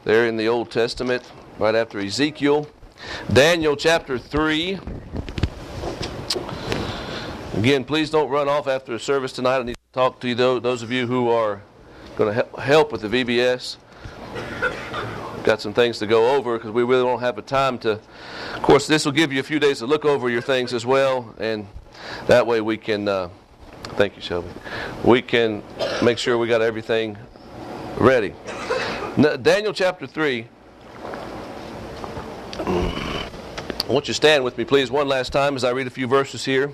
there in the Old Testament, right after Ezekiel. Daniel chapter 3. Again, please don't run off after the service tonight. I need to talk to you, those of you who are going to help with the VBS. Got some things to go over because we really don't have a time to. Of course, this will give you a few days to look over your things as well, and that way we can. Thank you, Shelby. We can make sure we got everything ready. Daniel chapter 3. I want you to stand with me, please, one last time as I read a few verses here.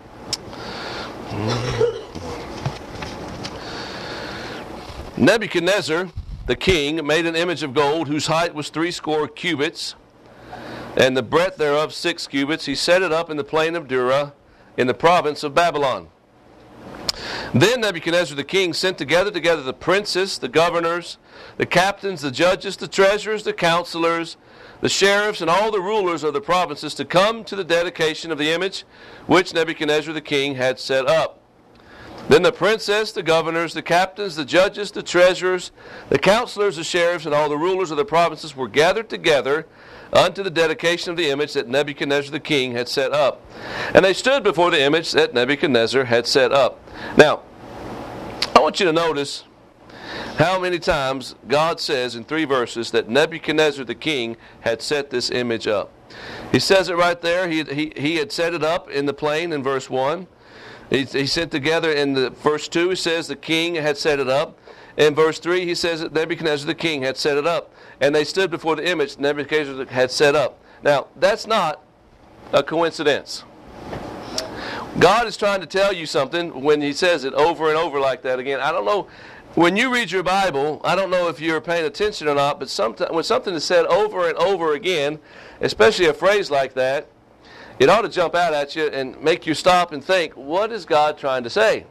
Nebuchadnezzar, the king, made an image of gold whose height was 80 cubits, and the breadth thereof 6 cubits. He set it up in the plain of Dura, in the province of Babylon. Then Nebuchadnezzar the king sent together the princes, the governors, the captains, the judges, the treasurers, the counselors, the sheriffs, and all the rulers of the provinces to come to the dedication of the image which Nebuchadnezzar the king had set up. Then the princes, the governors, the captains, the judges, the treasurers, the counselors, the sheriffs, and all the rulers of the provinces were gathered together unto the dedication of the image that Nebuchadnezzar the king had set up. And they stood before the image that Nebuchadnezzar had set up. Now, I want you to notice how many times God says in 3 verses that Nebuchadnezzar the king had set this image up. He says it right there. He had set it up in the plain in verse 1. He sent together in the verse 2, he says the king had set it up. In verse 3, he says that Nebuchadnezzar the king had set it up. And they stood before the image Nebuchadnezzar had set up. Now, that's not a coincidence. God is trying to tell you something when he says it over and over like that. Again, I don't know, when you read your Bible, I don't know if you're paying attention or not, but when something is said over and over again, especially a phrase like that, it ought to jump out at you and make you stop and think, what is God trying to say?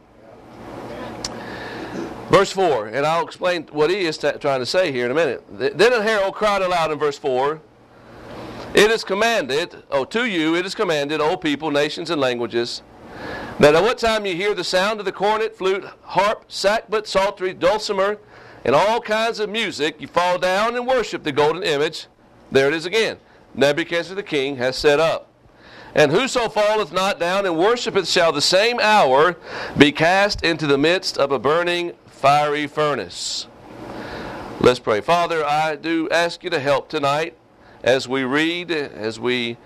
Verse 4, and I'll explain what he is trying to say here in a minute. Then a herald cried aloud in verse 4, it is commanded, to you it is commanded, O people, nations, and languages, that at what time you hear the sound of the cornet, flute, harp, sackbut, psaltery, dulcimer, and all kinds of music, you fall down and worship the golden image. There it is again. Nebuchadnezzar the king has set up. And whoso falleth not down and worshipeth shall the same hour be cast into the midst of a burning fiery furnace. Let's pray. Father, I do ask you to help tonight as we read, as we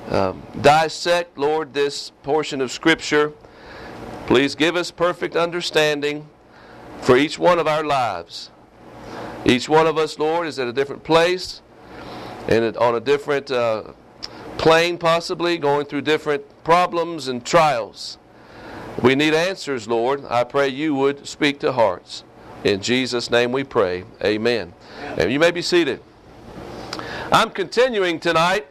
dissect, Lord, this portion of Scripture. Please give us perfect understanding for each one of our lives. Each one of us, Lord, is at a different place and on a different plane, possibly, going through different problems and trials. We need answers, Lord. I pray you would speak to hearts. In Jesus' name we pray. Amen. And you may be seated. I'm continuing tonight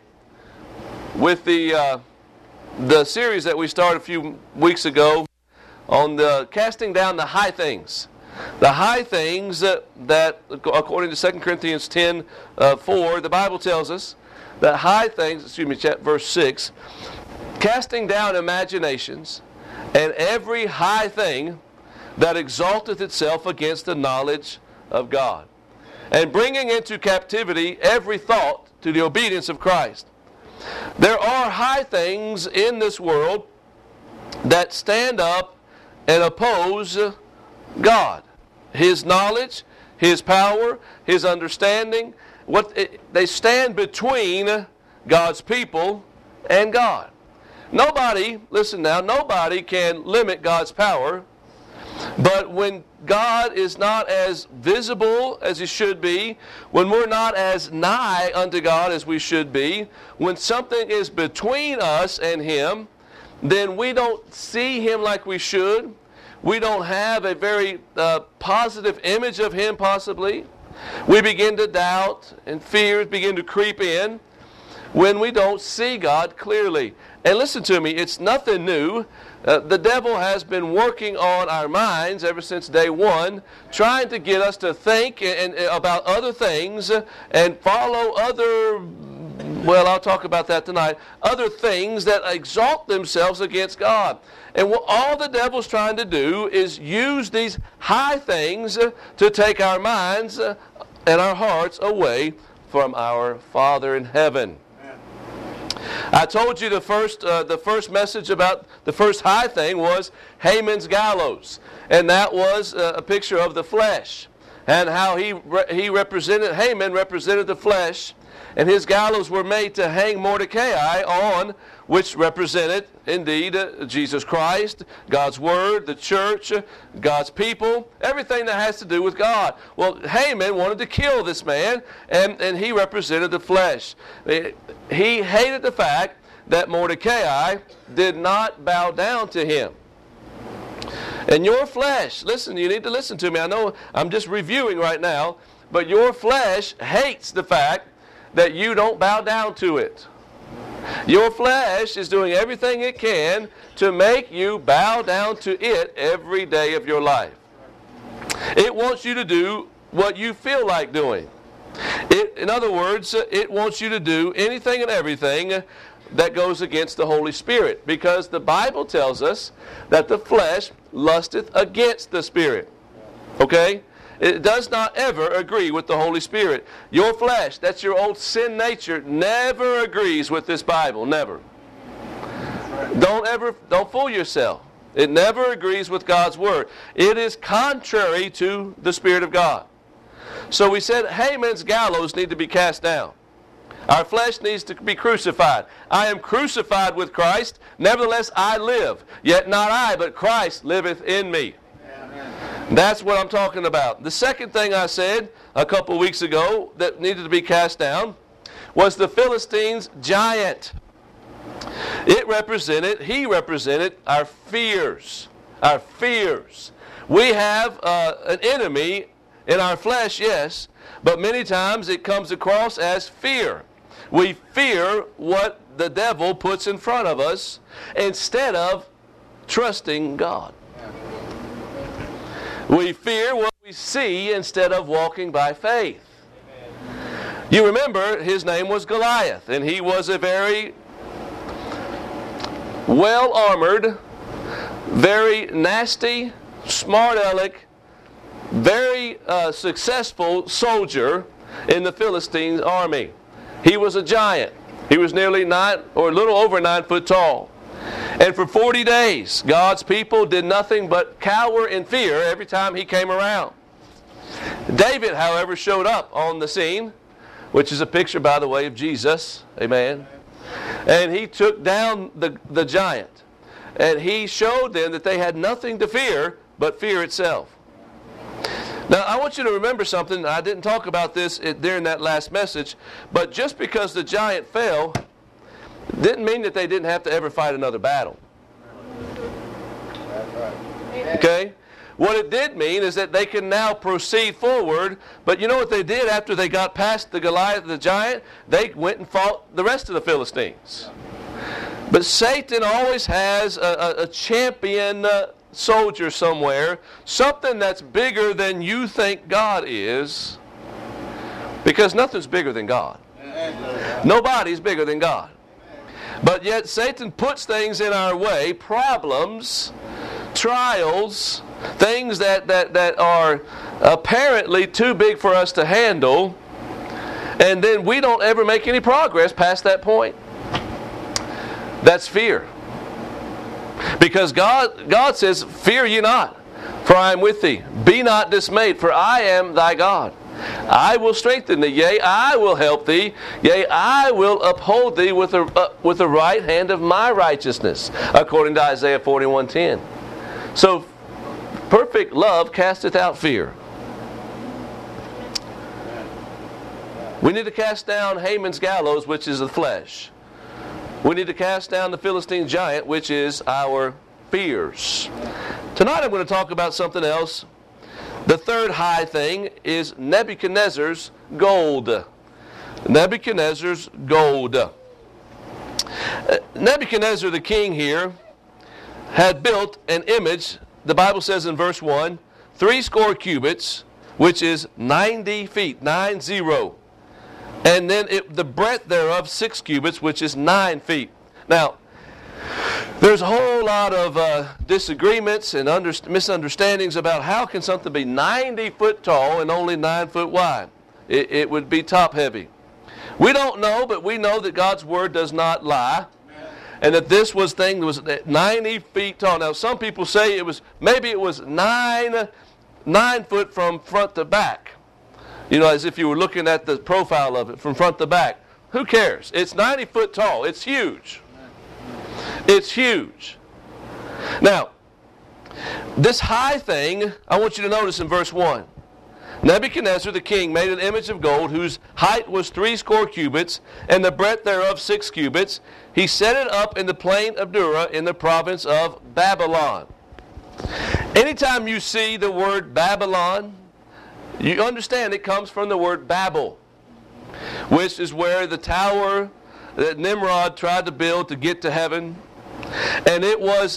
with the series that we started a few weeks ago on the casting down the high things. The high things that according to 2 Corinthians 10:4, the Bible tells us that high things, verse 6, casting down imaginations and every high thing that exalteth itself against the knowledge of God, and bringing into captivity every thought to the obedience of Christ. There are high things in this world that stand up and oppose God, His knowledge, His power, His understanding. They stand between God's people and God. Nobody, listen now, nobody can limit God's power, but when God is not as visible as He should be, when we're not as nigh unto God as we should be, when something is between us and Him, then we don't see Him like we should. We don't have a very positive image of Him, possibly. We begin to doubt, and fears begin to creep in when we don't see God clearly. And listen to me, it's nothing new. The devil has been working on our minds ever since day one, trying to get us to think about other things and follow other, well, I'll talk about that tonight, other things that exalt themselves against God. And what all the devil's trying to do is use these high things to take our minds and our hearts away from our Father in heaven. I told you the first message about the first high thing was Haman's gallows, and that was a picture of the flesh, and how Haman represented the flesh, and his gallows were made to hang Mordecai on, which represented indeed Jesus Christ, God's Word, the church, God's people, everything that has to do with God. Well, Haman wanted to kill this man, and he represented the flesh. He hated the fact that Mordecai did not bow down to him. And your flesh, listen, you need to listen to me. I know I'm just reviewing right now, but your flesh hates the fact that you don't bow down to it. Your flesh is doing everything it can to make you bow down to it every day of your life. It wants you to do what you feel like doing. In other words, it wants you to do anything and everything that goes against the Holy Spirit, because the Bible tells us that the flesh lusteth against the Spirit. Okay? It does not ever agree with the Holy Spirit. Your flesh, that's your old sin nature, never agrees with this Bible. Never. Don't fool yourself. It never agrees with God's Word. It is contrary to the Spirit of God. So we said Haman's gallows need to be cast down. Our flesh needs to be crucified. I am crucified with Christ, nevertheless I live. Yet not I, but Christ liveth in me. That's what I'm talking about. The second thing I said a couple weeks ago that needed to be cast down was the Philistines' giant. He represented our fears. Our fears. We have an enemy in our flesh, yes, but many times it comes across as fear. We fear what the devil puts in front of us instead of trusting God. We fear what we see instead of walking by faith. You remember his name was Goliath, and he was a very well-armored, very nasty, smart-aleck, very successful soldier in the Philistine army. He was a giant. He was nearly a little over 9 foot tall. And for 40 days, God's people did nothing but cower in fear every time he came around. David, however, showed up on the scene, which is a picture, by the way, of Jesus. Amen. And he took down the giant. And he showed them that they had nothing to fear but fear itself. Now, I want you to remember something. I didn't talk about this during that last message, but just because the giant fell didn't mean that they didn't have to ever fight another battle. Okay? What it did mean is that they can now proceed forward, but you know what they did after they got past the Goliath, the giant? They went and fought the rest of the Philistines. But Satan always has a champion soldier somewhere, something that's bigger than you think God is, because nothing's bigger than God. Nobody's bigger than God. But yet Satan puts things in our way, problems, trials, things that are apparently too big for us to handle, and then we don't ever make any progress past that point. That's fear. Because God says, "Fear ye not, for I am with thee. Be not dismayed, for I am thy God. I will strengthen thee, yea, I will help thee, yea, I will uphold thee with the right hand of my righteousness," according to Isaiah 41:10. So, perfect love casteth out fear. We need to cast down Haman's gallows, which is the flesh. We need to cast down the Philistine giant, which is our fears. Tonight I'm going to talk about something else. The third high thing is Nebuchadnezzar's gold. Nebuchadnezzar's gold. Nebuchadnezzar the king here had built an image, the Bible says in verse 1, 60 cubits, which is 90 feet, 90. And then the breadth thereof 6 cubits, which is 9 feet. Now, there's a whole lot of disagreements and misunderstandings about how can something be 90 foot tall and only 9 foot wide. it would be top heavy. We don't know, but we know that God's Word does not lie. And that this thing was 90 feet tall. Now, some people say maybe it was 9 foot from front to back. You know, as if you were looking at the profile of it from front to back. Who cares? It's 90 foot tall. It's huge. It's huge. Now, this high thing, I want you to notice in verse 1. Nebuchadnezzar the king made an image of gold whose height was 60 cubits, and the breadth thereof 6 cubits. He set it up in the plain of Dura in the province of Babylon. Anytime you see the word Babylon, you understand it comes from the word Babel, which is where the tower that Nimrod tried to build to get to heaven. And it was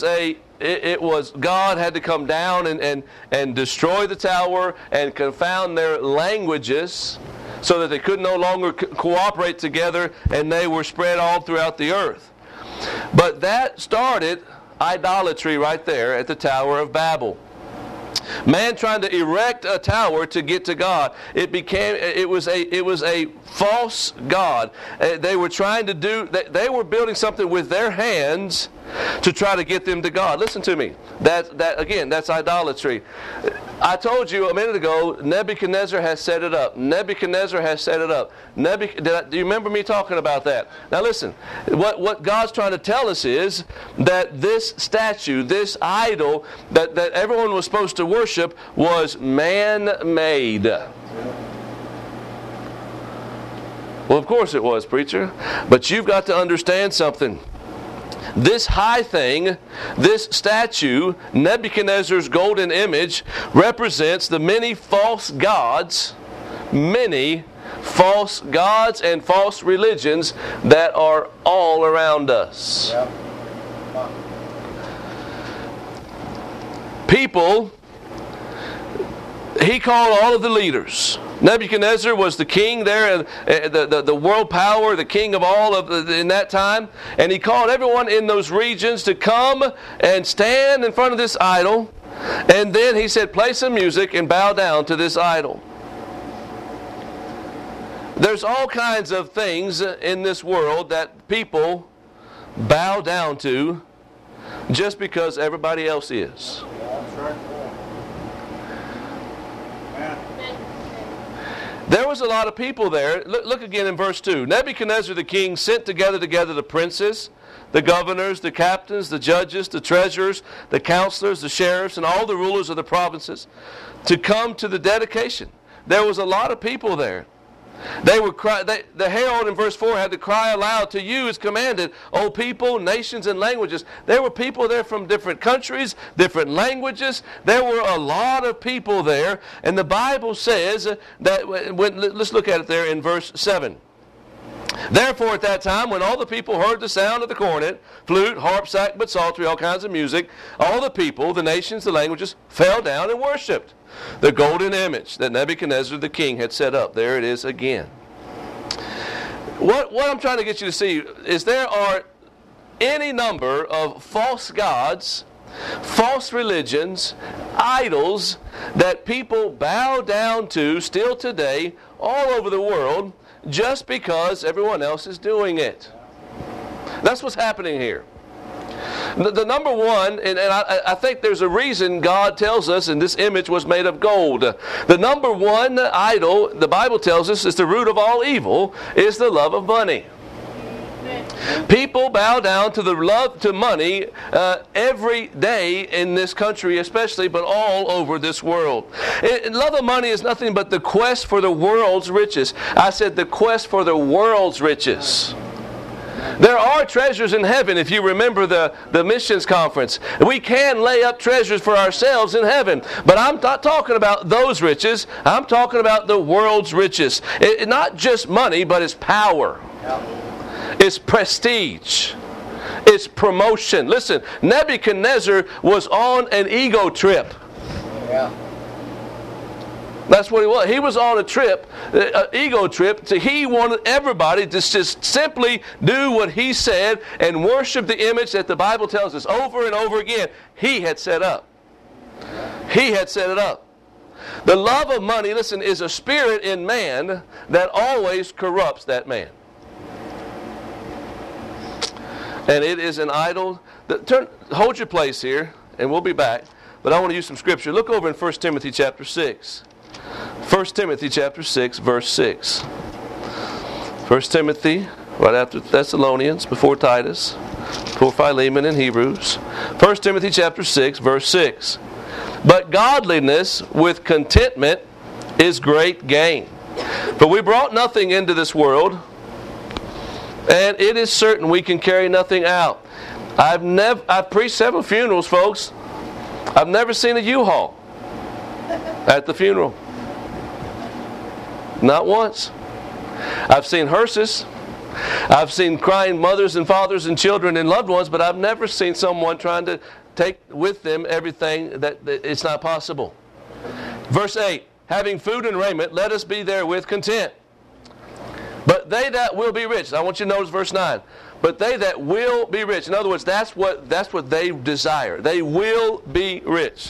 God had to come down and destroy the tower and confound their languages so that they could no longer cooperate together, and they were spread all throughout the earth. But that started idolatry right there at the Tower of Babel. Man trying to erect a tower to get to God. It was a false god. They were trying to they were building something with their hands to try to get them to God. Listen to me. That's idolatry. I told you a minute ago, Nebuchadnezzar has set it up. Nebuchadnezzar has set it up. Do you remember me talking about that? Now listen, what God's trying to tell us is that this statue, this idol that everyone was supposed to worship was man-made. Well, of course it was, preacher. But you've got to understand something. This high thing, this statue, Nebuchadnezzar's golden image, represents the many false gods and false religions that are all around us. People, he called all of the leaders. Nebuchadnezzar was the king there, and the world power, the king of all in that time. And he called everyone in those regions to come and stand in front of this idol. And then he said, play some music and bow down to this idol. There's all kinds of things in this world that people bow down to just because everybody else is. There was a lot of people there. Look again in verse 2. Nebuchadnezzar the king sent together the princes, the governors, the captains, the judges, the treasurers, the counselors, the sheriffs, and all the rulers of the provinces to come to the dedication. There was a lot of people there. The herald in verse 4 had to cry aloud, to you is commanded, O people, nations, and languages. There were people there from different countries, different languages. There were a lot of people there. And the Bible says that, let's look at it there in verse 7. Therefore at that time, when all the people heard the sound of the cornet, flute, harp, sackbut, psaltery, all kinds of music, all the people, the nations, the languages, fell down and worshipped the golden image that Nebuchadnezzar the king had set up. There it is again. What I'm trying to get you to see is there are any number of false gods, false religions, idols that people bow down to still today all over the world just because everyone else is doing it. That's what's happening here. The number one, and I think there's a reason God tells us, and this image was made of gold. The number one idol, the Bible tells us, is the root of all evil, is the love of money. People bow down to the love to money every day in this country especially, but all over this world. Love of money is nothing but the quest for the world's riches. I said the quest for the world's riches. There are treasures in heaven, if you remember the missions conference. We can lay up treasures for ourselves in heaven. But I'm not talking about those riches. I'm talking about the world's riches. Not just money, but it's power. It's prestige. It's promotion. Listen, Nebuchadnezzar was on an ego trip. Yeah. That's what he was. He was on a trip, an ego trip. He wanted everybody to just simply do what he said and worship the image that the Bible tells us over and over again he had set up. He had set it up. The love of money, listen, is a spirit in man that always corrupts that man. And it is an idol. Hold your place here, and we'll be back. But I want to use some scripture. Look over in 1 Timothy chapter 6. 1 Timothy chapter 6, verse 6. 1 Timothy, right after Thessalonians, before Titus, before Philemon and Hebrews. 1 Timothy chapter 6, verse 6. But godliness with contentment is great gain. For we brought nothing into this world, and it is certain we can carry nothing out. I've preached several funerals, folks. I've never seen a U-Haul at the funeral. Not once. I've seen hearses. I've seen crying mothers and fathers and children and loved ones, but I've never seen someone trying to take with them everything that it's not possible. Verse 8, having food and raiment, let us be therewith content. But they that will be rich, I want you to notice verse 9. But they that will be rich. In other words, that's what they desire. They will be rich.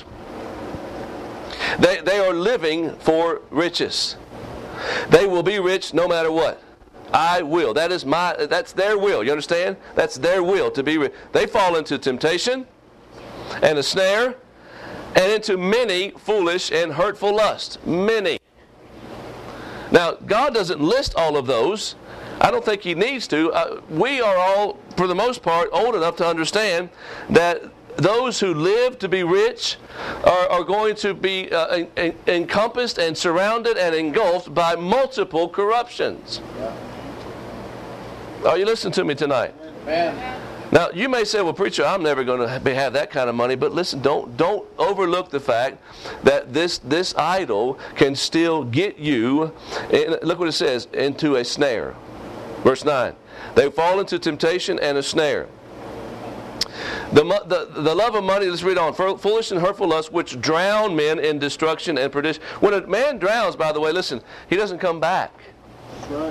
They are living for riches. They will be rich no matter what. I will. That's their will. You understand? That's their will to be rich. They fall into temptation and a snare and into many foolish and hurtful lusts. Many. Now, God doesn't list all of those. I don't think He needs to. We are all, for the most part, old enough to understand that those who live to be rich are going to be encompassed and surrounded and engulfed by multiple corruptions. Are you listening to me tonight? Amen. Now, you may say, well, preacher, I'm never going to have that kind of money. But listen, don't overlook the fact that this idol can still get you, look what it says, into a snare. Verse 9. They fall into temptation and a snare. The love of money, let's read on. Foolish and hurtful lusts, which drown men in destruction and perdition. When a man drowns, by the way, listen, he doesn't come back. That's right.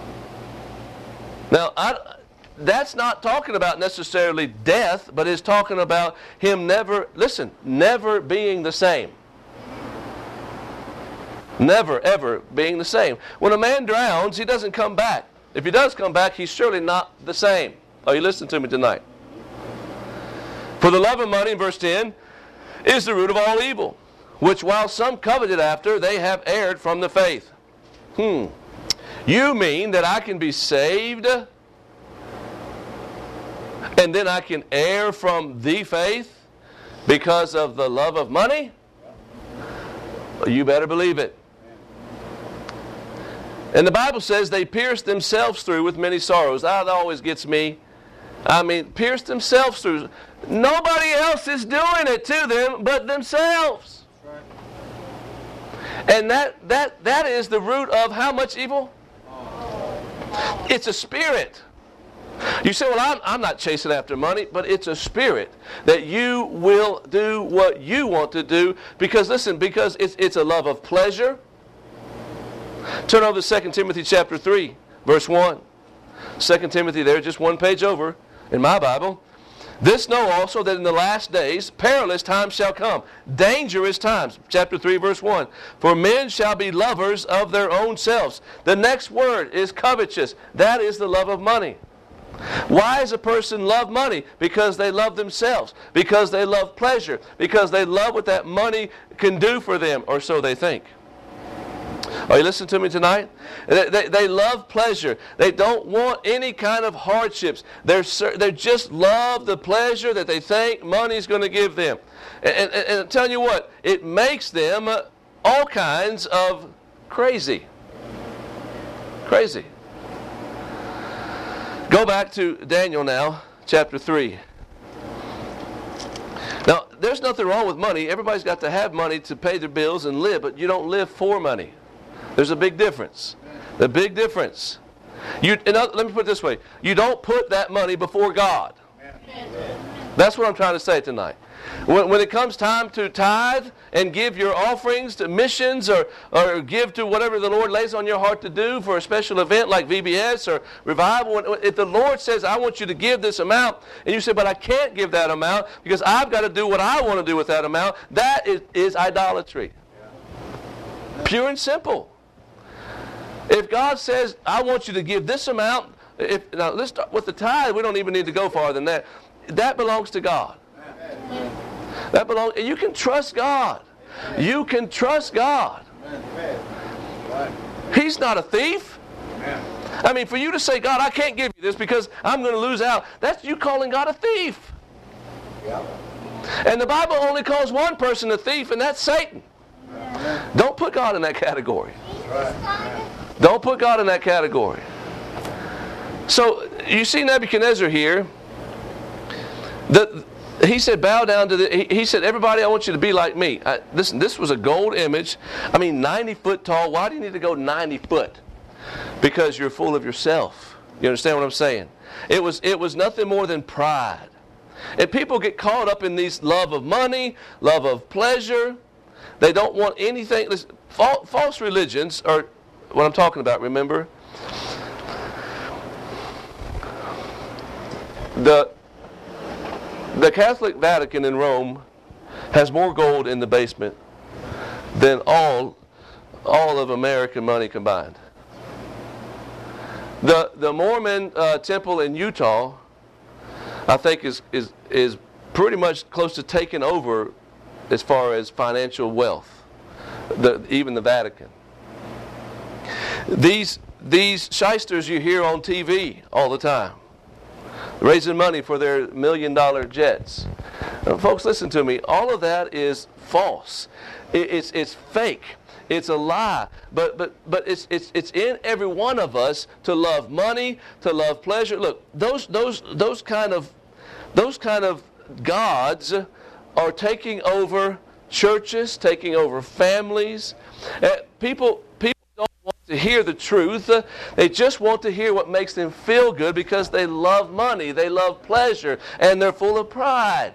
Now, that's not talking about necessarily death, but it's talking about him never being the same. Never, ever being the same. When a man drowns, he doesn't come back. If he does come back, he's surely not the same. Are you listening to me tonight? For the love of money, in verse 10, is the root of all evil, which while some coveted after, they have erred from the faith. You mean that I can be saved and then I can err from the faith because of the love of money? Well, you better believe it. And the Bible says they pierced themselves through with many sorrows. That always gets me. I mean, pierced themselves through. Nobody else is doing it to them but themselves. And that is the root of how much evil? It's a spirit. You say, well, I'm not chasing after money, but it's a spirit that you will do what you want to do because it's a love of pleasure. Turn over to 2 Timothy chapter 3, verse 1. 2 Timothy there, just one page over in my Bible. This know also that in the last days perilous times shall come, dangerous times. Chapter 3, verse 1. For men shall be lovers of their own selves. The next word is covetous. That is the love of money. Why does a person love money? Because they love themselves. Because they love pleasure. Because they love what that money can do for them, or so they think. Are you listening to me tonight? They love pleasure. They don't want any kind of hardships. They just love the pleasure that they think money's going to give them. And I'm telling you what, it makes them all kinds of crazy. Crazy. Go back to Daniel now, chapter 3. Now, there's nothing wrong with money. Everybody's got to have money to pay their bills and live, but you don't live for money. There's a big difference. The big difference. Let me put it this way. You don't put that money before God. That's what I'm trying to say tonight. When it comes time to tithe and give your offerings to missions or give to whatever the Lord lays on your heart to do for a special event like VBS or revival, if the Lord says, I want you to give this amount, and you say, but I can't give that amount because I've got to do what I want to do with that amount, that is idolatry. Pure and simple. If God says, I want you to give this amount, now let's start with the tithe. We don't even need to go farther than that. That belongs to God. That belongs, and you can trust God. You can trust God. He's not a thief. I mean, for you to say, God, I can't give you this because I'm going to lose out, that's you calling God a thief. And the Bible only calls one person a thief, and that's Satan. Don't put God in that category. Don't put God in that category. So, you see Nebuchadnezzar here. He said, bow down to the... He said, everybody, I want you to be like me. Listen, this was a gold image. I mean, 90 foot tall. Why do you need to go 90 foot? Because you're full of yourself. You understand what I'm saying? It was nothing more than pride. And people get caught up in these love of money, love of pleasure. They don't want anything. Listen, false religions are what I'm talking about, remember? The Catholic Vatican in Rome has more gold in the basement than all of American money combined. The Mormon temple in Utah, I think, is pretty much close to taking over as far as financial wealth. Even the Vatican. These shysters you hear on TV all the time, raising money for their $1 million jets. Now, folks, listen to me. All of that is false. It's fake. It's a lie. But it's in every one of us to love money, to love pleasure. Look, those kind of gods are taking over churches, taking over families. People don't want to hear the truth. They just want to hear what makes them feel good because they love money, they love pleasure, and they're full of pride.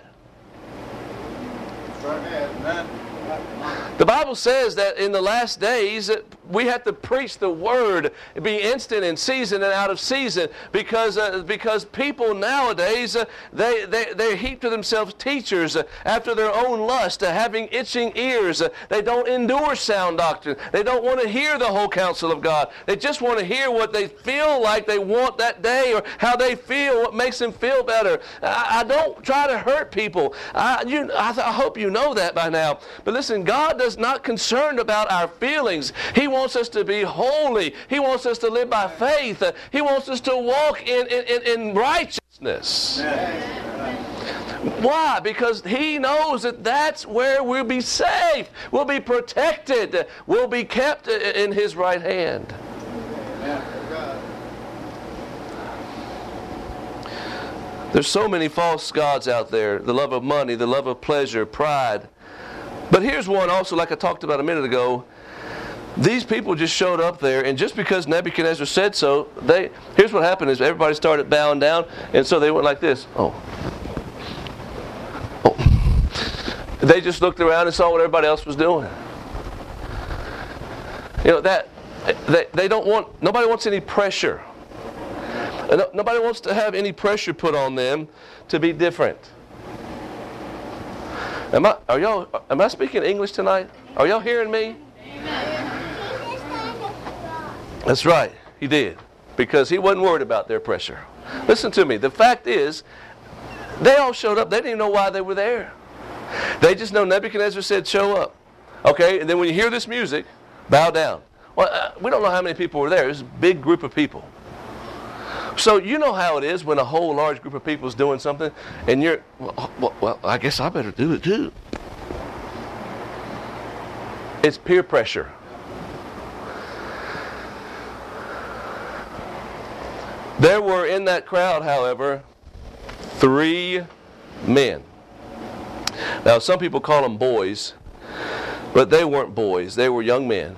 The Bible says that in the last days we have to preach the word, be instant in season and out of season, because people nowadays they heap to themselves teachers after their own lust, having itching ears. They don't endure sound doctrine. They don't want to hear the whole counsel of God. They just want to hear what they feel like they want that day, or how they feel, what makes them feel better. I don't try to hurt people. I hope you know that by now. But listen, God is not concerned about our feelings. He wants us to be holy. He wants us to live by faith. He wants us to walk in righteousness. Why? Because He knows that that's where we'll be safe. We'll be protected. We'll be kept in His right hand. There's so many false gods out there. The love of money, the love of pleasure, pride. But here's one also, like I talked about a minute ago. These people just showed up there, and just because Nebuchadnezzar said so, here's what happened is everybody started bowing down, and so they went like this. Oh. They just looked around and saw what everybody else was doing. You know, that they don't want, nobody wants any pressure. Nobody wants to have any pressure put on them to be different. Am I speaking English tonight? Are y'all hearing me? That's right, he did. Because he wasn't worried about their pressure. Listen to me. The fact is, they all showed up. They didn't even know why they were there. They just know Nebuchadnezzar said, show up. Okay, and then when you hear this music, bow down. Well, we don't know how many people were there. It was a big group of people. So you know how it is when a whole large group of people is doing something, and you're, well, I guess I better do it too. It's peer pressure. There were in that crowd, however, 3 men. Now, some people call them boys, but they weren't boys. They were young men.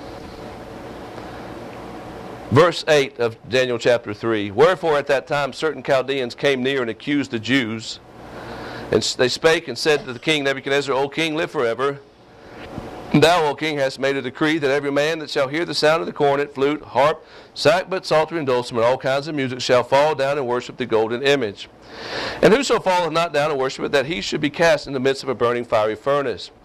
Verse 8 of Daniel chapter 3. Wherefore at that time certain Chaldeans came near and accused the Jews. And they spake and said to the king Nebuchadnezzar, O king, live forever. Thou, O king, hast made a decree that every man that shall hear the sound of the cornet, flute, harp, sackbut, psaltery, and dulcimer, all kinds of music, shall fall down and worship the golden image. And whoso falleth not down and worship it, that he should be cast in the midst of a burning fiery furnace.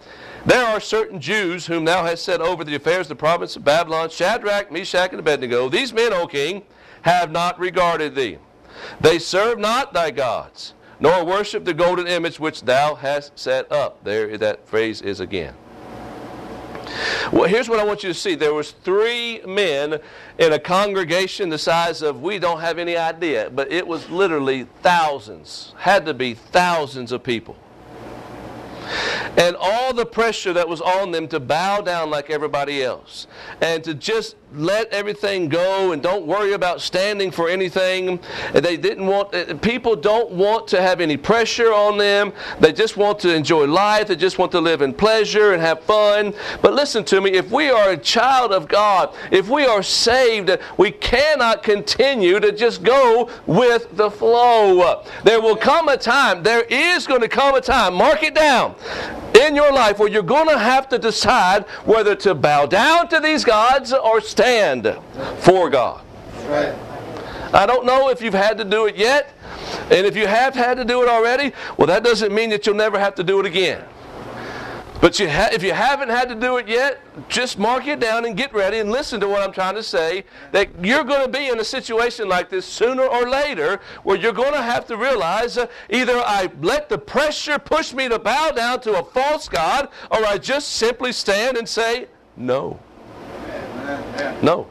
There are certain Jews whom thou hast set over the affairs of the province of Babylon, Shadrach, Meshach, and Abednego. These men, O king, have not regarded thee. They serve not thy gods, nor worship the golden image which thou hast set up. There that phrase is again. Well, here's what I want you to see. There was 3 men in a congregation the size of, we don't have any idea, but it was literally thousands, had to be thousands of people. And all the pressure that was on them to bow down like everybody else and to just let everything go and don't worry about standing for anything. They didn't want, people don't want to have any pressure on them. They just want to enjoy life. They just want to live in pleasure and have fun. But listen to me, if we are a child of God, if we are saved, we cannot continue to just go with the flow. There will come a time, there is going to come a time, mark it down, in your life where you're going to have to decide whether to bow down to these gods or stand for God. Right. I don't know if you've had to do it yet, and if you have had to do it already, well, that doesn't mean that you'll never have to do it again. But if you haven't had to do it yet, just mark it down and get ready and listen to what I'm trying to say, that you're going to be in a situation like this sooner or later where you're going to have to realize either I let the pressure push me to bow down to a false god, or I just simply stand and say, no. No.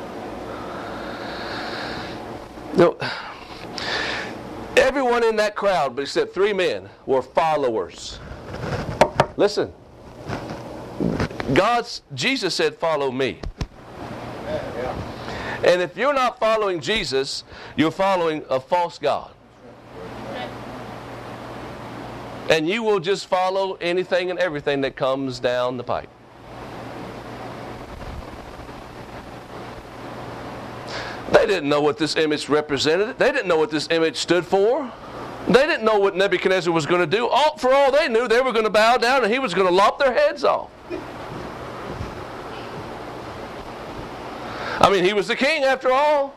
No. Everyone in that crowd, but except 3 men, were followers. Listen, Jesus said, follow me. And if you're not following Jesus, you're following a false god. And you will just follow anything and everything that comes down the pipe. They didn't know what this image represented. They didn't know what this image stood for. They didn't know what Nebuchadnezzar was going to do. For all they knew, they were going to bow down and he was going to lop their heads off. I mean, he was the king after all.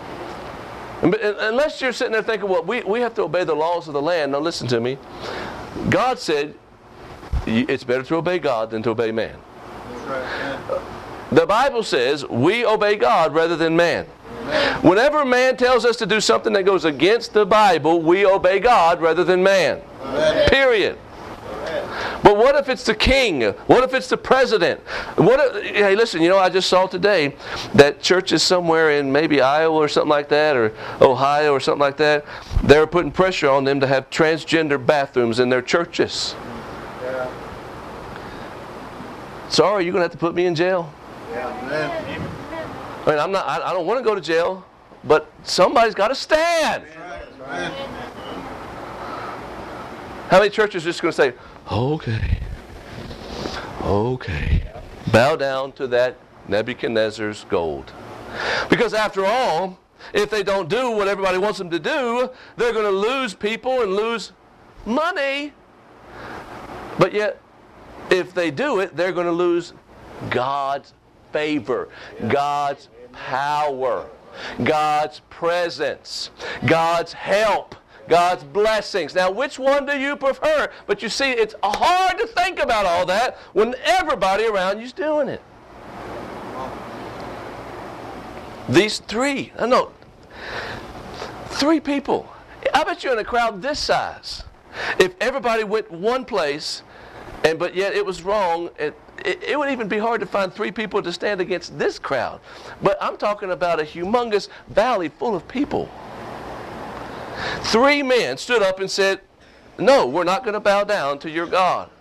Unless you're sitting there thinking, well, we have to obey the laws of the land. Now listen to me. God said it's better to obey God than to obey man. The Bible says we obey God rather than man. Whenever man tells us to do something that goes against the Bible, we obey God rather than man. Period. But what if it's the king? What if it's the president? Hey, listen, I just saw today that churches somewhere in maybe Iowa or something like that, or Ohio or something like that, they're putting pressure on them to have transgender bathrooms in their churches. Yeah. Sorry, you're going to have to put me in jail. Yeah. I mean, I don't want to go to jail, but somebody's got to stand. Right. How many churches are just going to say, okay, bow down to that Nebuchadnezzar's gold? Because after all, if they don't do what everybody wants them to do, they're going to lose people and lose money. But yet, if they do it, they're going to lose God's favor, God's power, God's presence, God's help, God's blessings. Now, which one do you prefer? But you see, it's hard to think about all that when everybody around you's doing it. These 3 people. I bet you're in a crowd this size. If everybody went one place, but yet it was wrong, it would even be hard to find 3 people to stand against this crowd. But I'm talking about a humongous valley full of people. 3 men stood up and said, no, we're not going to bow down to your God.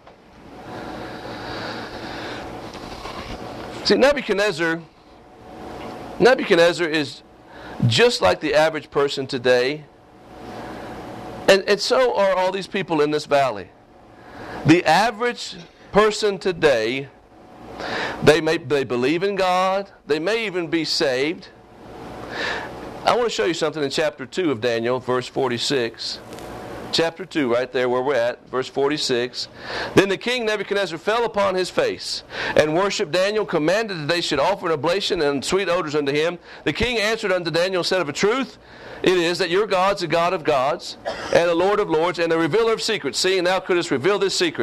See, Nebuchadnezzar is just like the average person today. And so are all these people in this valley. The average person today, they believe in God. They may even be saved. I want to show you something in chapter 2 of Daniel, verse 46. Chapter 2, right there where we're at, verse 46. Then the king Nebuchadnezzar fell upon his face and worshipped Daniel, commanded that they should offer an oblation and sweet odors unto him. The king answered unto Daniel and said, of a truth, it is that your God's a God of gods and a Lord of lords and a revealer of secrets. Seeing thou couldst reveal this secret.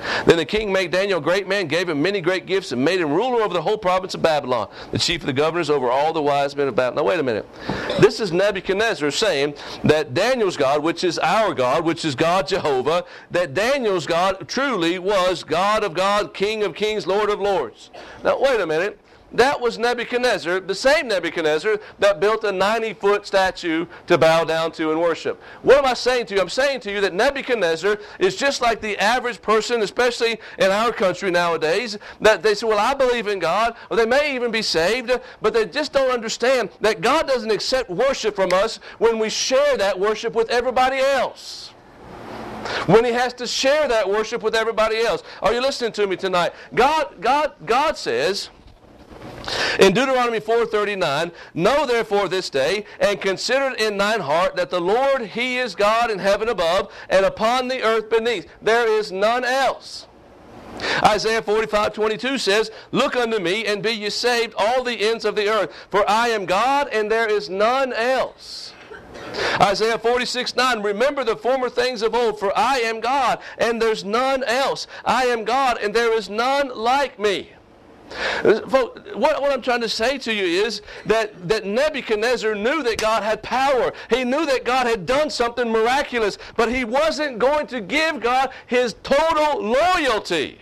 Then the king made Daniel a great man, gave him many great gifts, and made him ruler over the whole province of Babylon, the chief of the governors over all the wise men of Babylon. Now wait a minute. This is Nebuchadnezzar saying that Daniel's God, which is our God, which is God Jehovah, that Daniel's God truly was God of God, King of kings, Lord of lords. Now wait a minute. That was Nebuchadnezzar, the same Nebuchadnezzar that built a 90-foot statue to bow down to and worship. What am I saying to you? I'm saying to you that Nebuchadnezzar is just like the average person, especially in our country nowadays, that they say, well, I believe in God, or they may even be saved, but they just don't understand that God doesn't accept worship from us when we share that worship with everybody else. When He has to share that worship with everybody else. Are you listening to me tonight? God says in Deuteronomy 4:39, know therefore this day, and consider in thine heart, that the Lord, He is God in heaven above, and upon the earth beneath. There is none else. Isaiah 45:22 says, look unto me, and be ye saved, all the ends of the earth. For I am God, and there is none else. Isaiah 46:9, remember the former things of old, for I am God, and there's none else. I am God, and there is none like me. Folks, what I'm trying to say to you is that Nebuchadnezzar knew that God had power. He knew that God had done something miraculous, but he wasn't going to give God his total loyalty.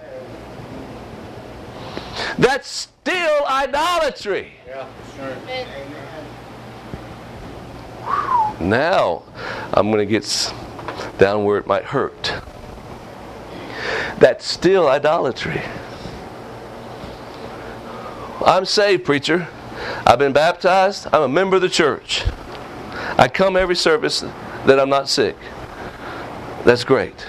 That's still idolatry. Yeah, sure. Now, I'm going to get down where it might hurt. That's still idolatry. I'm saved, preacher. I've been baptized. I'm a member of the church. I come every service that I'm not sick. That's great.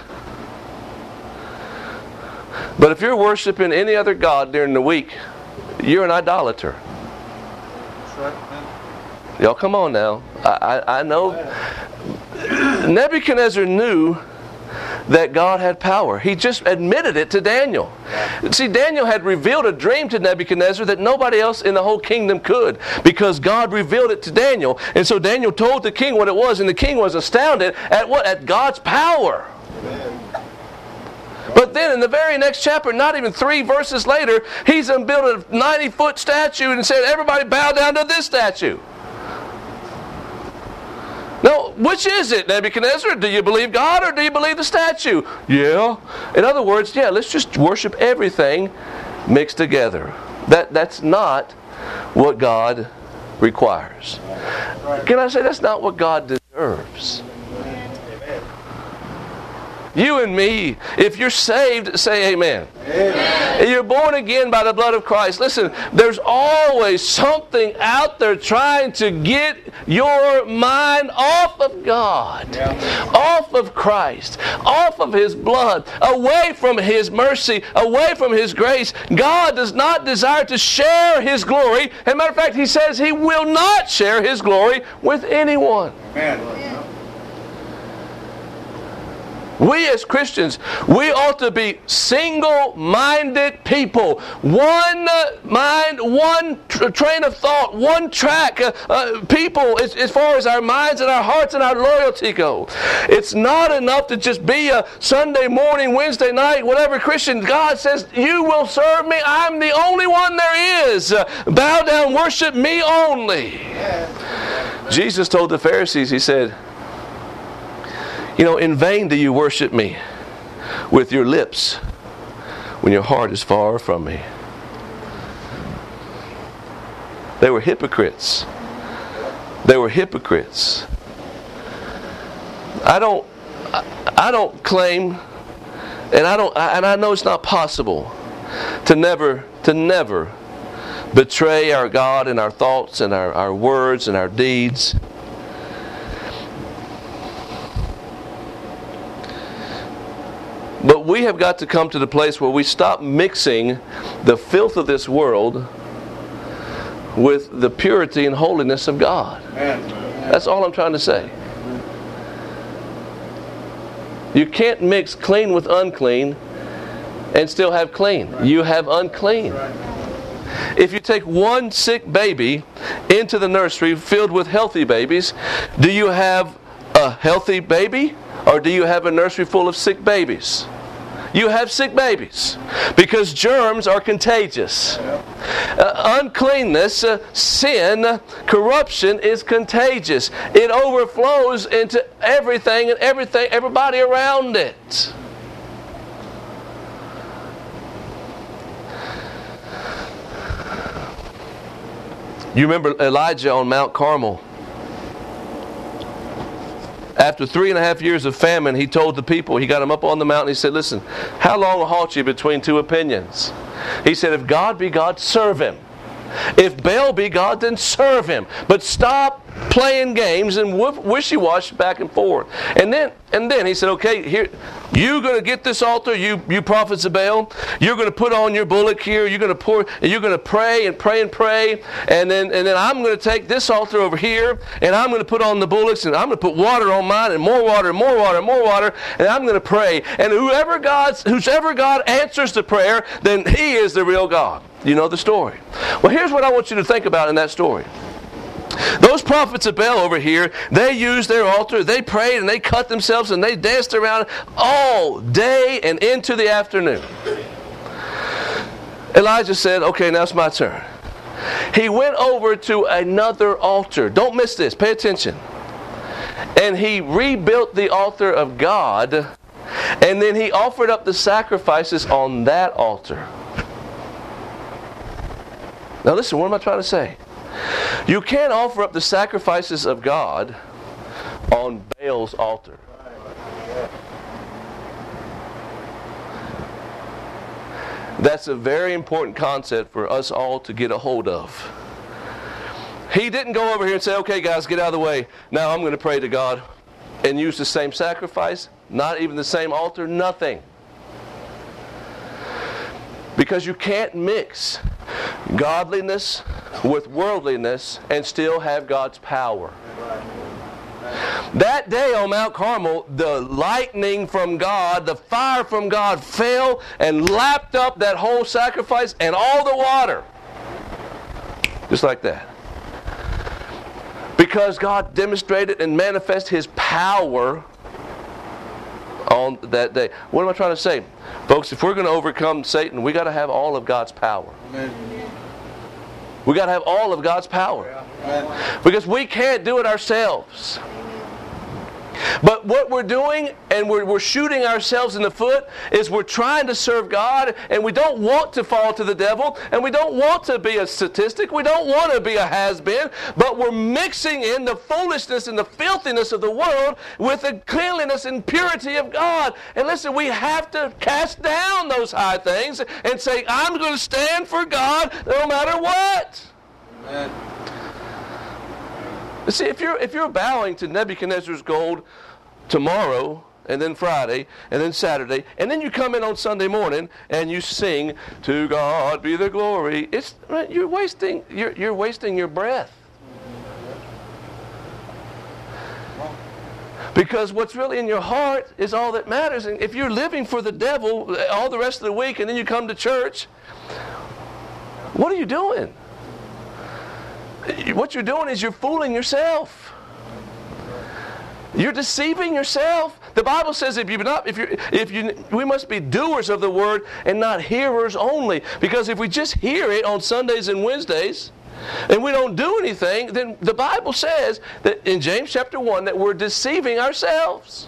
But if you're worshiping any other god during the week, you're an idolater. That's right, man. Y'all come on now. I know Nebuchadnezzar knew that God had power. He just admitted it to Daniel. See, Daniel had revealed a dream to Nebuchadnezzar that nobody else in the whole kingdom could, because God revealed it to Daniel. And so Daniel told the king what it was, and the king was astounded at what? At God's power. Amen. But then in the very next chapter, not even 3 verses later, he's built a 90-foot statue and said, everybody bow down to this statue. No, which is it, Nebuchadnezzar? Do you believe God or do you believe the statue? Yeah. In other words, yeah, let's just worship everything mixed together. That's not what God requires. Can I say that's not what God deserves? You and me, if you're saved, say amen. Amen. You're born again by the blood of Christ. Listen, there's always something out there trying to get your mind off of God, off of Christ, off of His blood, away from His mercy, away from His grace. God does not desire to share His glory. As a matter of fact, He says He will not share His glory with anyone. Amen. We as Christians, we ought to be single-minded people. One mind, one train of thought, one track people as far as our minds and our hearts and our loyalty go. It's not enough to just be a Sunday morning, Wednesday night, whatever Christian. God says, you will serve me. I'm the only one there is. Bow down, worship me only. Jesus told the Pharisees, He said, you know, in vain do you worship me with your lips when your heart is far from me. They were hypocrites. They were hypocrites. I don't claim, and I know it's not possible to never betray our God in our thoughts and our words and our deeds. But we have got to come to the place where we stop mixing the filth of this world with the purity and holiness of God. That's all I'm trying to say. You can't mix clean with unclean and still have clean. You have unclean. If you take one sick baby into the nursery filled with healthy babies, do you have a healthy baby? Or do you have a nursery full of sick babies? you have sick babies. Because germs are contagious. Uncleanness, sin, corruption is contagious. It overflows into everything and everybody around it. You remember Elijah on Mount Carmel. After 3.5 years of famine, he told the people, he got them up on the mountain, he said, listen, how long halt you between two opinions? He said, if God be God, serve Him. If Baal be God, then serve him. But stop playing games and wishy-washy back and forth. And then he said, okay, here, you're going to get this altar, you prophets of Baal. You're going to put on your bullock here. You're going to pour, and you're going to pray and pray and pray. And then I'm going to take this altar over here, and I'm going to put on the bullocks, and I'm going to put water on mine, and more water, and more water, and more water, and I'm going to pray. And whoever God answers the prayer, then He is the real God. You know the story. Well, here's what I want you to think about in that story. Those prophets of Baal over here, they used their altar, they prayed and they cut themselves and they danced around all day and into the afternoon. Elijah said, okay, now it's my turn. He went over to another altar. Don't miss this. Pay attention. And he rebuilt the altar of God, and then he offered up the sacrifices on that altar. Now listen, what am I trying to say? You can't offer up the sacrifices of God on Baal's altar. That's a very important concept for us all to get a hold of. He didn't go over here and say, okay guys, get out of the way. Now I'm going to pray to God and use the same sacrifice, not even the same altar, nothing. Because you can't mix godliness with worldliness and still have God's power. That day on Mount Carmel, the lightning from God, the fire from God fell and lapped up that whole sacrifice and all the water. Just like that. Because God demonstrated and manifested His power on that day. What am I trying to say? Folks, if we're going to overcome Satan, we got to have all of God's power. Amen. We got to have all of God's power. Amen. Because we can't do it ourselves. But what we're doing, and we're shooting ourselves in the foot, is we're trying to serve God, and we don't want to fall to the devil, and we don't want to be a statistic, we don't want to be a has-been, but we're mixing in the foolishness and the filthiness of the world with the cleanliness and purity of God. And listen, we have to cast down those high things and say, I'm going to stand for God no matter what. Amen. See, if you're bowing to Nebuchadnezzar's gold tomorrow, and then Friday, and then Saturday, and then you come in on Sunday morning and you sing, "To God be the glory," you're wasting your breath. Because what's really in your heart is all that matters. And if you're living for the devil all the rest of the week, and then you come to church, what are you doing? What you're doing is you're fooling yourself. You're deceiving yourself. The Bible says we must be doers of the word and not hearers only. Because if we just hear it on Sundays and Wednesdays and we don't do anything, then the Bible says that in James chapter 1 that we're deceiving ourselves.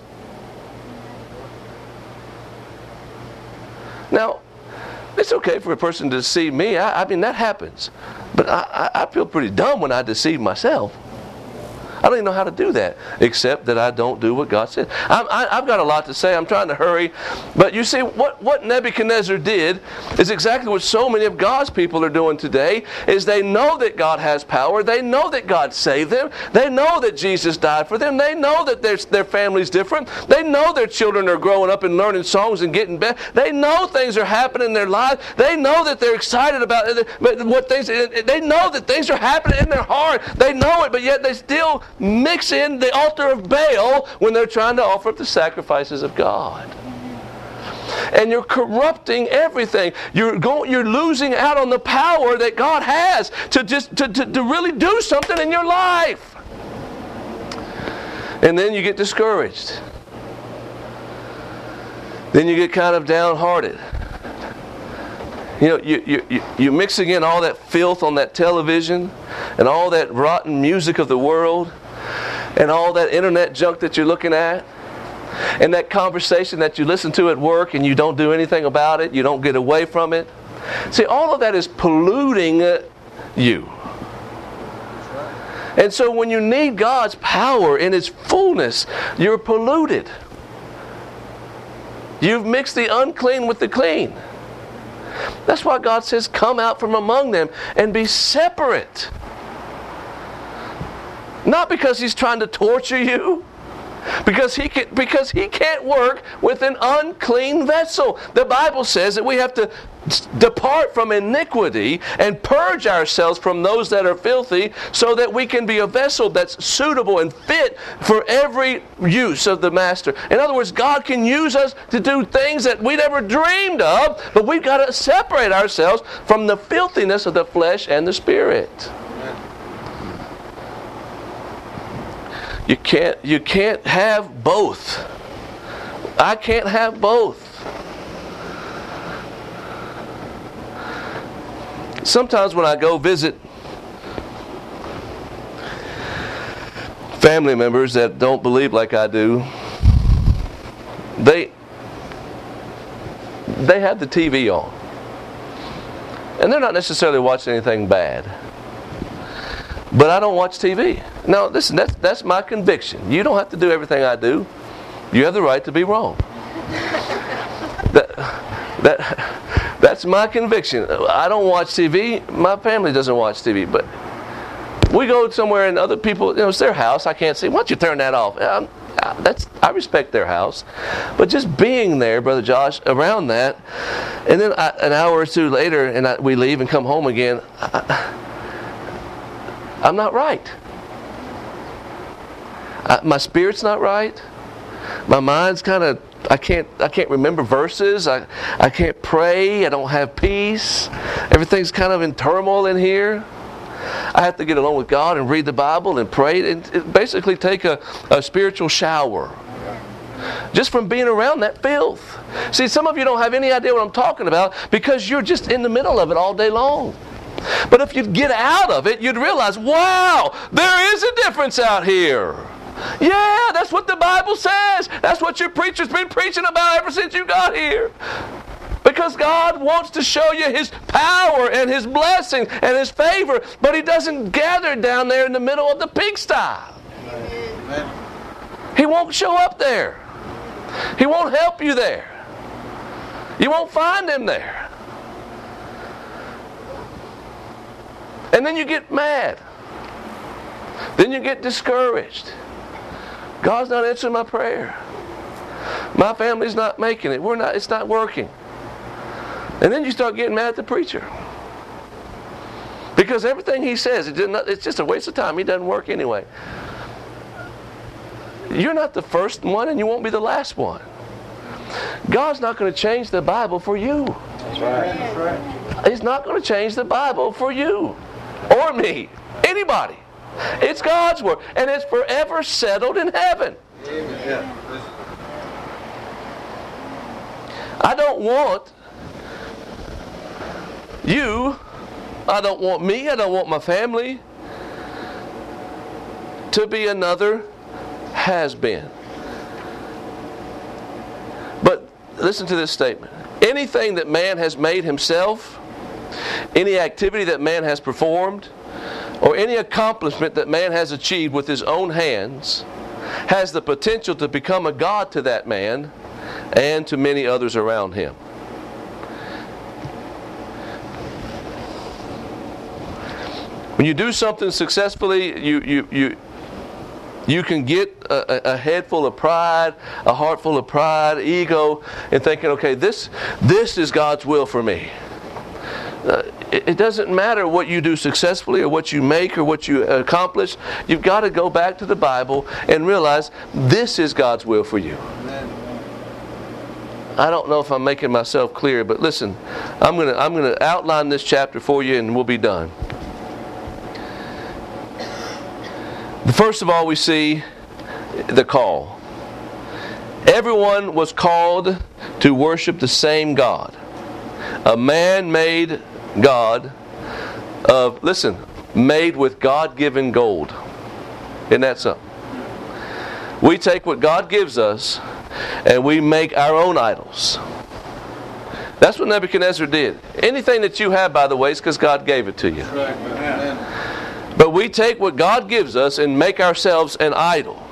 Now, it's okay for a person to deceive me. I mean, that happens. But I feel pretty dumb when I deceive myself. I don't even know how to do that, except that I don't do what God said. I've got a lot to say. I'm trying to hurry. But you see, what Nebuchadnezzar did is exactly what so many of God's people are doing today, is they know that God has power. They know that God saved them. They know that Jesus died for them. They know that their family's different. They know their children are growing up and learning songs and getting better. They know things are happening in their lives. They know that they're excited about it. They know that things are happening in their heart. They know it, but yet they still mix in the altar of Baal when they're trying to offer up the sacrifices of God. And you're corrupting everything. You're losing out on the power that God has to really do something in your life. And then you get discouraged. then you get kind of downhearted. You know, you're mixing in all that filth on that television and all that rotten music of the world and all that internet junk that you're looking at and that conversation that you listen to at work and you don't do anything about it, you don't get away from it. See, all of that is polluting you. And so when you need God's power in its fullness, you're polluted. You've mixed the unclean with the clean. That's why God says, come out from among them and be separate. Not because He's trying to torture you, because He can't work with an unclean vessel. The Bible says that we have to depart from iniquity and purge ourselves from those that are filthy so that we can be a vessel that's suitable and fit for every use of the Master. In other words, God can use us to do things that we never dreamed of, but we've got to separate ourselves from the filthiness of the flesh and the spirit. You can't have both. I can't have both. Sometimes when I go visit family members that don't believe like I do, they have the TV on. And they're not necessarily watching anything bad. But I don't watch TV. Now, listen, that's my conviction. You don't have to do everything I do. You have the right to be wrong. That's my conviction. I don't watch TV. My family doesn't watch TV. But we go somewhere and other people, it's their house. I can't say, why don't you turn that off? I respect their house. But just being there, Brother Josh, around that, and then an hour or two later, and we leave and come home again, I'm not right. My spirit's not right. My mind's kind of, I can't remember verses. I can't pray. I don't have peace. Everything's kind of in turmoil in here. I have to get along with God and read the Bible and pray and basically take a spiritual shower. Just from being around that filth. See, some of you don't have any idea what I'm talking about because you're just in the middle of it all day long. But if you'd get out of it, you'd realize, wow, there is a difference out here. Yeah, that's what the Bible says. That's what your preacher's been preaching about ever since you got here. Because God wants to show you His power and His blessing and His favor, but He doesn't gather down there in the middle of the pigsty. Amen. He won't show up there. He won't help you there. You won't find Him there. And then you get mad. Then you get discouraged. God's not answering my prayer. My family's not making it. It's not working. And then you start getting mad at the preacher. Because everything he says, it's just a waste of time. He doesn't work anyway. You're not the first one and you won't be the last one. God's not going to change the Bible for you. That's right. That's right. He's not going to change the Bible for you. Or me. Anybody. It's God's Word. And it's forever settled in heaven. Amen. I don't want you, I don't want me, I don't want my family to be another has-been. But listen to this statement. Anything that man has made himself, any activity that man has performed, or any accomplishment that man has achieved with his own hands, has the potential to become a god to that man and to many others around him. When you do something successfully, you can get a head full of pride, a heart full of pride, ego, and thinking, okay, this is God's will for me. It doesn't matter what you do successfully or what you make or what you accomplish. You've got to go back to the Bible and realize this is God's will for you. Amen. I don't know if I'm making myself clear, but listen, I'm going to outline this chapter for you and we'll be done. First of all, we see the call. Everyone was called to worship the same God. A man-made God of, listen, made with God-given gold. Isn't that something? We take what God gives us and we make our own idols. That's what Nebuchadnezzar did. Anything that you have, by the way, is because God gave it to you. But we take what God gives us and make ourselves an idol.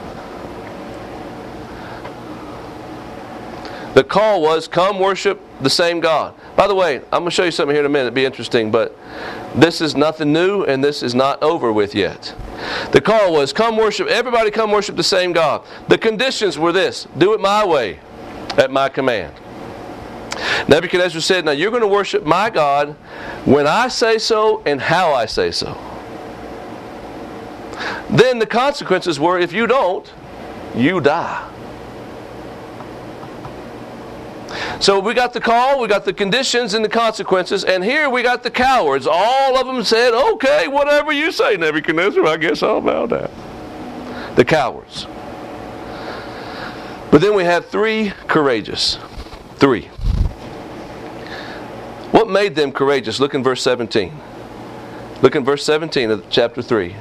The call was, come worship the same God. By the way, I'm going to show you something here in a minute. It'll be interesting, but this is nothing new and this is not over with yet. The call was, come worship, everybody come worship the same God. The conditions were this: do it my way, at my command. Nebuchadnezzar said, now you're going to worship my God when I say so and how I say so. Then the consequences were, if you don't, you die. So we got the call, we got the conditions and the consequences, and here we got the cowards. All of them said, okay, whatever you say, Nebuchadnezzar, I guess I'll bow down. The cowards. But then we have three courageous. Three. What made them courageous? Look in verse 17. Look in verse 17 of chapter 3.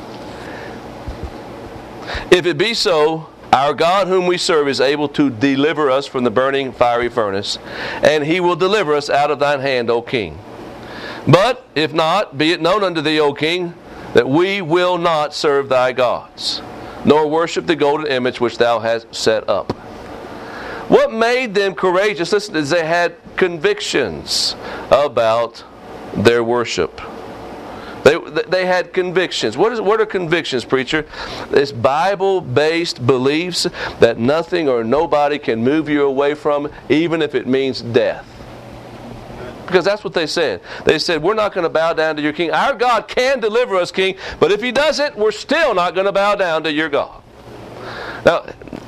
If it be so, our God whom we serve is able to deliver us from the burning fiery furnace, and He will deliver us out of thine hand, O king. But if not, be it known unto thee, O king, that we will not serve thy gods, nor worship the golden image which thou hast set up. What made them courageous? Listen, is they had convictions about their worship. They had convictions. What are convictions, preacher? It's Bible-based beliefs that nothing or nobody can move you away from, even if it means death. Because that's what they said. They said, we're not going to bow down to your king. Our God can deliver us, king, but if He doesn't, we're still not going to bow down to your God. Now,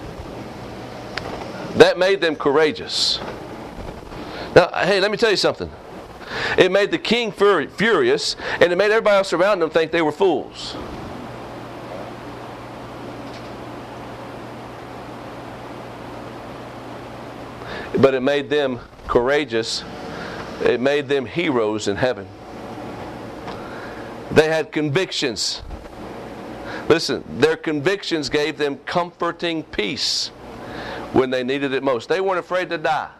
that made them courageous. Now, hey, let me tell you something. It made the king furious, and it made everybody else around them think they were fools. But it made them courageous. It made them heroes in heaven. They had convictions. Listen, their convictions gave them comforting peace when they needed it most. They weren't afraid to die.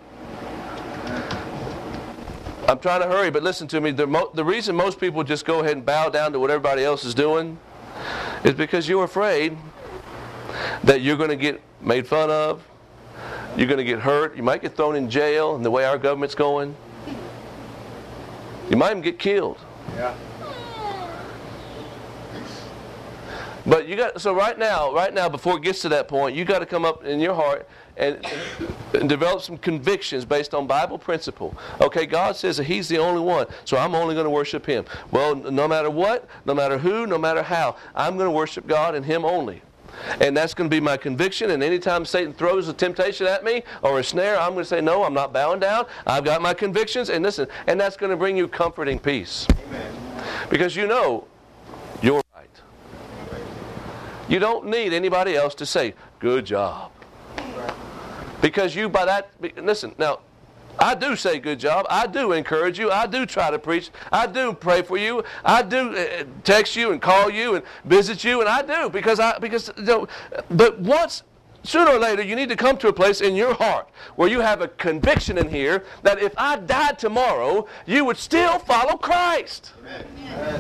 I'm trying to hurry, but listen to me. The reason most people just go ahead and bow down to what everybody else is doing is because you're afraid that you're going to get made fun of, you're going to get hurt, you might get thrown in jail, and the way our government's going, you might even get killed. Yeah. But right now, before it gets to that point, you got to come up in your heart and develop some convictions based on Bible principle. Okay, God says that He's the only one, so I'm only going to worship Him. Well, no matter what, no matter who, no matter how, I'm going to worship God and Him only. And that's going to be my conviction. And anytime Satan throws a temptation at me or a snare, I'm going to say, no, I'm not bowing down. I've got my convictions. And listen, and that's going to bring you comforting peace. Amen. Because you know you're right. You don't need anybody else to say, good job. Because you by that, listen, now, I do say good job. I do encourage you. I do try to preach. I do pray for you. I do text you and call you and visit you, and I do because you know, but once, sooner or later, you need to come to a place in your heart where you have a conviction in here that if I died tomorrow, you would still follow Christ. Amen. Amen.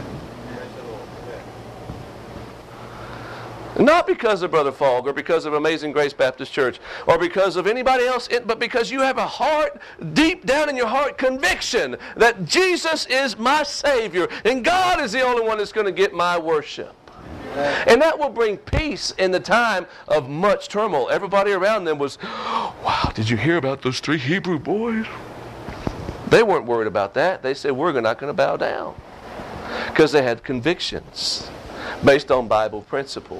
Not because of Brother Fogg or because of Amazing Grace Baptist Church or because of anybody else, but because you have a heart, deep down in your heart, conviction that Jesus is my Savior and God is the only one that's going to get my worship. And that will bring peace in the time of much turmoil. Everybody around them was, wow, did you hear about those 3 Hebrew boys? They weren't worried about that. They said, we're not going to bow down. Because they had convictions based on Bible principle.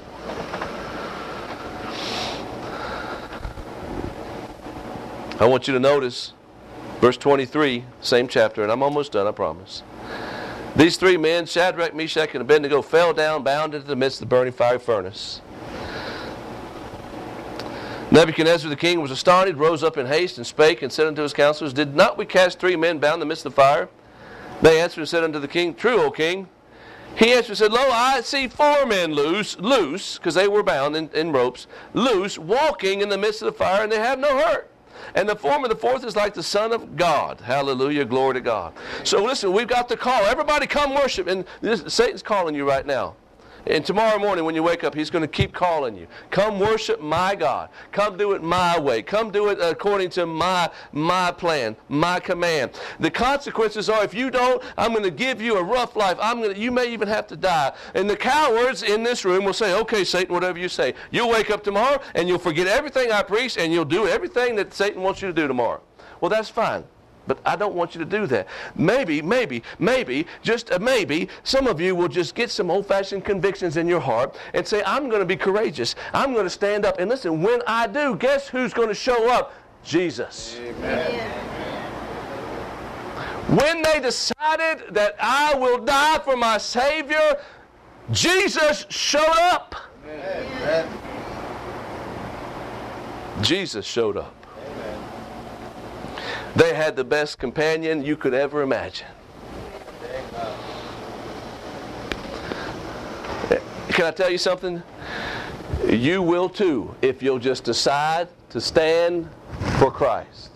I want you to notice verse 23, same chapter, and I'm almost done, I promise. These 3 men, Shadrach, Meshach, and Abednego, fell down, bound into the midst of the burning fiery furnace. Nebuchadnezzar the king was astonished, rose up in haste, and spake, and said unto his counselors, Did not we cast 3 men bound in the midst of the fire? They answered and said unto the king, True, O king. He answered and said, Lo, I see 4 men loose, because they were bound in ropes, loose, walking in the midst of the fire, and they have no hurt. And the form of the 4th is like the Son of God. Hallelujah, glory to God. So listen, we've got the call. Everybody come worship. And Satan's calling you right now. And tomorrow morning when you wake up, he's going to keep calling you. Come worship my God. Come do it my way. Come do it according to my plan, my command. The consequences are, if you don't, I'm going to give you a rough life. You may even have to die. And the cowards in this room will say, okay, Satan, whatever you say. You'll wake up tomorrow and you'll forget everything I preach and you'll do everything that Satan wants you to do tomorrow. Well, that's fine. But I don't want you to do that. Maybe, just maybe, some of you will just get some old-fashioned convictions in your heart and say, I'm going to be courageous. I'm going to stand up. And listen, when I do, guess who's going to show up? Jesus. Amen. When they decided that I will die for my Savior, Jesus showed up. Amen. Jesus showed up. They had the best companion you could ever imagine. Can I tell you something? You will too, if you'll just decide to stand for Christ.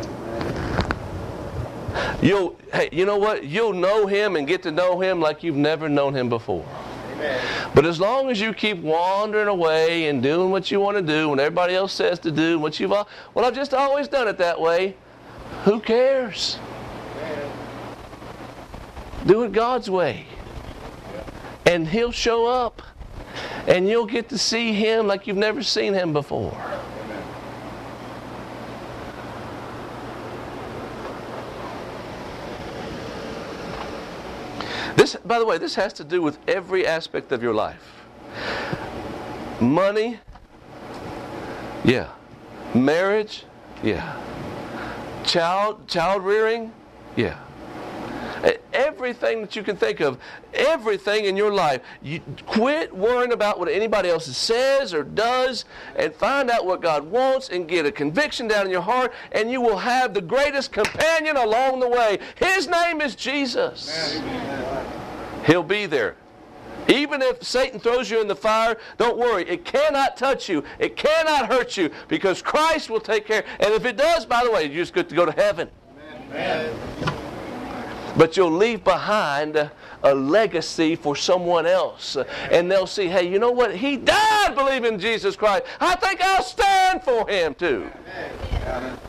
Hey, you know what? You'll know Him and get to know Him like you've never known Him before. Amen. But as long as you keep wandering away and doing what you want to do when everybody else says to do, what I've just always done it that way. Who cares? Do it God's way. And He'll show up. And you'll get to see Him like you've never seen Him before. This, by the way, this has to do with every aspect of your life. Money, yeah. Marriage, yeah. Child rearing, yeah. Everything that you can think of, everything in your life, you quit worrying about what anybody else says or does and find out what God wants and get a conviction down in your heart, and you will have the greatest companion along the way. His name is Jesus. Amen. He'll be there. Even if Satan throws you in the fire, don't worry. It cannot touch you. It cannot hurt you because Christ will take care. And if it does, by the way, you just get to go to heaven. Amen. But you'll leave behind a legacy for someone else. And they'll see, hey, you know what? He died believing in Jesus Christ. I think I'll stand for Him too. Amen.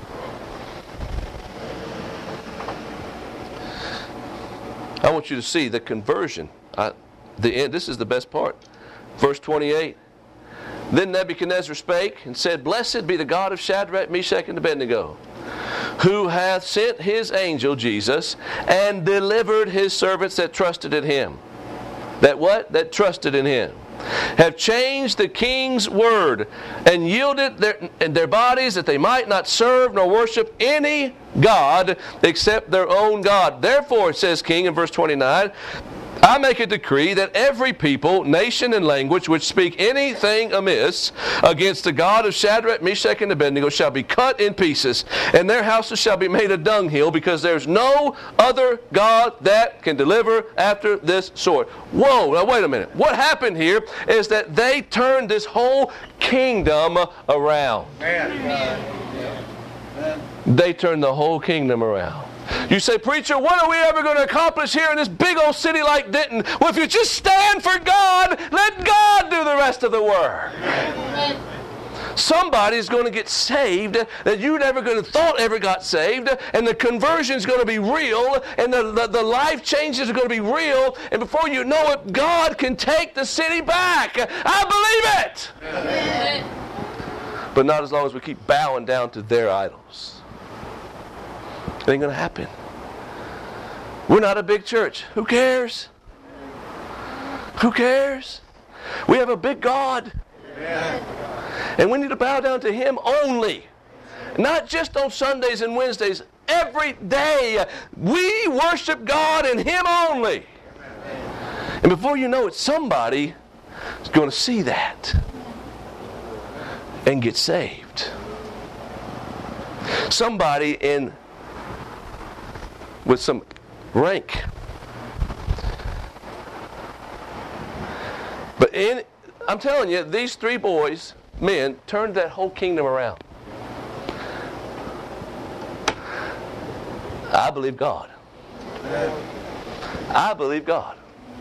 I want you to see the conversion. The end. This is the best part. Verse 28. Then Nebuchadnezzar spake and said, Blessed be the God of Shadrach, Meshach, and Abednego, who hath sent His angel Jesus and delivered His servants that trusted in Him. That what? That trusted in Him. Have changed the king's word and yielded their bodies that they might not serve nor worship any God except their own God. Therefore, says King in verse 29, I make a decree that every people, nation, and language which speak anything amiss against the God of Shadrach, Meshach, and Abednego shall be cut in pieces, and their houses shall be made a dunghill, because there's no other God that can deliver after this sort. Whoa, now wait a minute. What happened here is that they turned this whole kingdom around. They turned the whole kingdom around. You say, preacher, what are we ever going to accomplish here in this big old city like Denton? Well, if you just stand for God, let God do the rest of the work. Somebody's going to get saved that you never going to thought ever got saved, and the conversion is going to be real, and the life changes are going to be real, and before you know it, God can take the city back. I believe it. Amen. But not as long as we keep bowing down to their idols. It ain't going to happen. We're not a big church. Who cares? Who cares? We have a big God. Amen. And we need to bow down to Him only. Not just on Sundays and Wednesdays. Every day we worship God and Him only. Amen. And before you know it, somebody is going to see that. and get saved. Somebody with some rank. But I'm telling you, these 3 men, turned that whole kingdom around. I believe God. I believe God.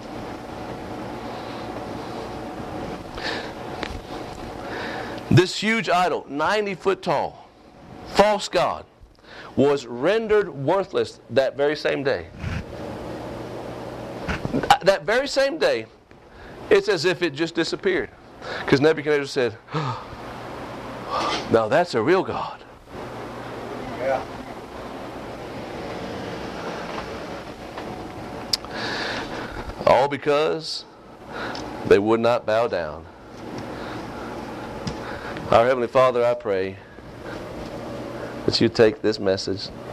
This huge idol, 90 foot tall, false god, was rendered worthless that very same day. That very same day, it's as if it just disappeared. Because Nebuchadnezzar said, now that's a real God. Yeah. All because they would not bow down. Our Heavenly Father, I pray that you take this message